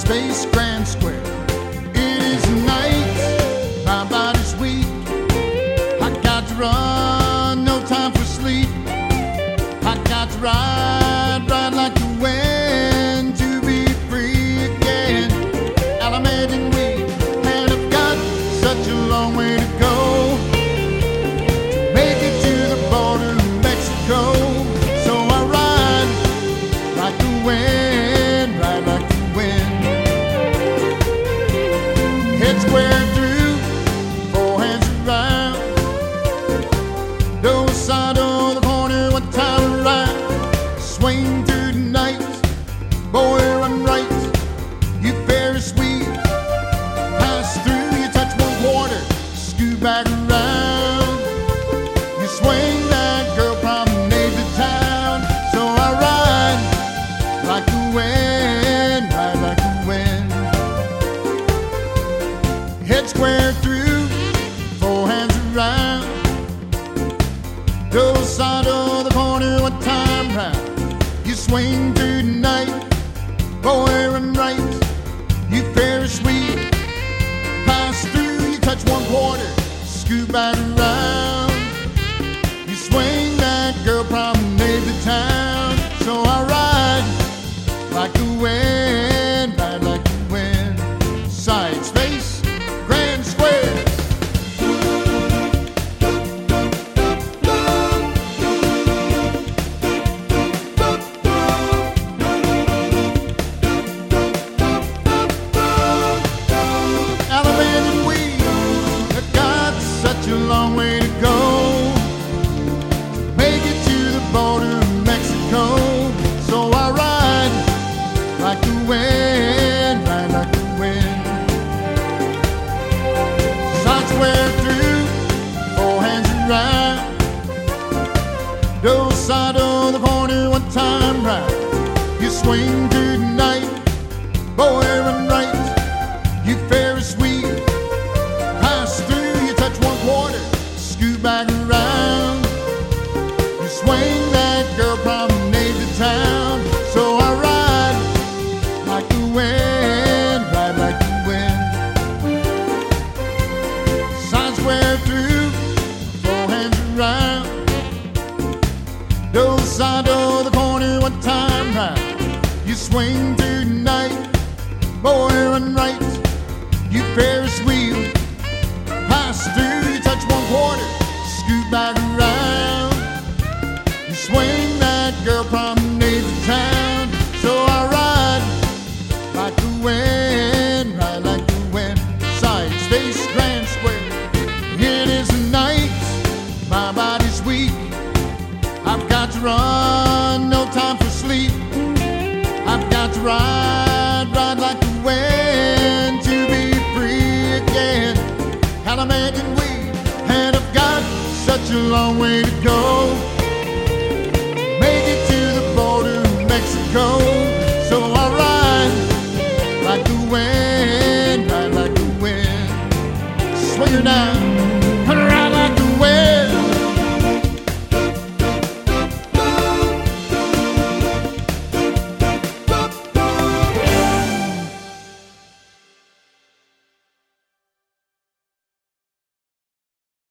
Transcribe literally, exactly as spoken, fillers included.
Space Grand Square. It is night, my body's weak. I got to run, no time for sleep. I got to ride, ride like the wind to be free again. Alameda and we, and I've got such a long way to go to make it to the border of Mexico. So I ride like the wind, ride like the wind. Head square through, four hands around. Don't side of the corner, what time to ride? Swing through the night, boy, run right. You Ferris wheel, pass through, you touch one quarter, scoot back around. You swing that girl promenade to town. So I ride like the wind, ride like the wind. Head square through, four hands around. Go side of the corner, what time round? You swing through the night, boy, run right. You Ferris wheel, pass through, you touch one quarter, scoot back around. You swing that girl promenade to town. So I ride like the wind, ride like the wind. Side Space Grand Square. Alabama and we have got such a long way to go, make it to the border of Mexico. So I ride like the wind, ride like the wind. Side square through, four hands around. Go side of the corner, one time round. You swing through the night, boy, run right. You Ferris wheel, pass through, you touch one quarter, scoot back around. You swing that girl promenade to town. So I ride like the wind, ride like the wind. Side square through, four hands around. Go side of the corner, one time round. You swing through the night, boy, run right. You Ferris wheel, pass through, you touch one quarter, scoot back around. You swing that girl promenade to town. So I ride like the wind, ride like the wind. Side Space Grand Square. It is the night, my body's weak. I've got to run, no time for sleep. I've got to ride, ride like the wind to be free again. Alameda and we, and I've got such a long way to go